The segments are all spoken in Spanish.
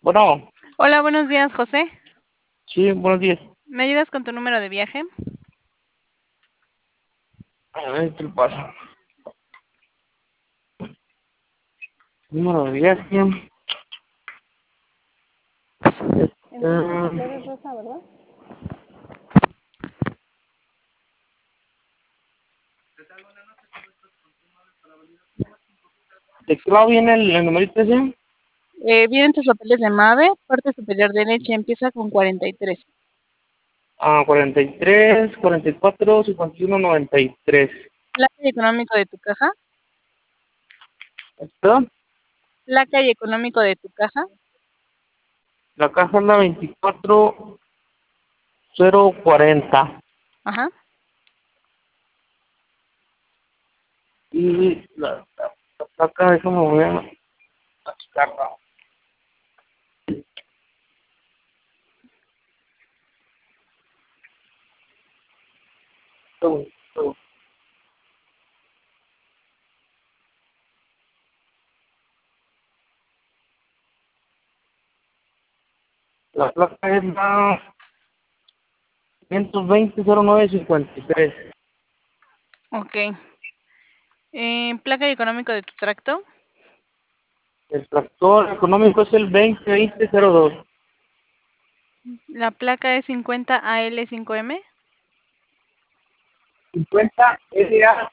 Bueno, Hola, buenos días, José. sí, buenos días. ¿Me ayudas con tu número de viaje? A ver, ¿qué le pasa? Número de viaje. Este, Rosa, ¿verdad? ¿De qué lado viene el numerito ese? Vienen tus papeles de MAVE, parte superior derecha, empieza con 43. 43, 44, 51, 93. Placa y económico de tu caja. ¿Perdón? Placa y económico de tu caja. La caja es la 24040. Ajá. Y la placa, déjame voy a checarla. Segundo, segundo. La placa es la 520-0953. Ok. Placa y económico de tu tracto. El tractor económico es el 2020-02. La placa es 50AL5M. 50 LA.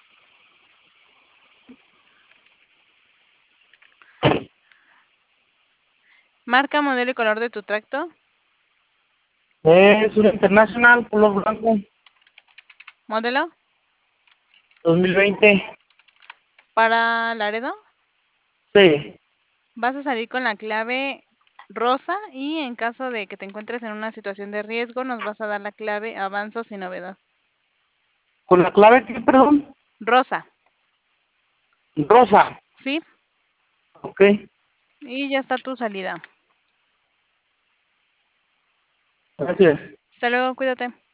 Marca, modelo y color de tu tracto. Es una International color blanco Modelo. 2020. Para Laredo. Sí. Vas a salir con la clave rosa y en caso de que te encuentres en una situación de riesgo, nos vas a dar la clave avanzo sin novedad. Con la clave que, perdón, Rosa. rosa. ¿Sí? Ok. Y ya está tu salida. Gracias. Hasta luego, cuídate.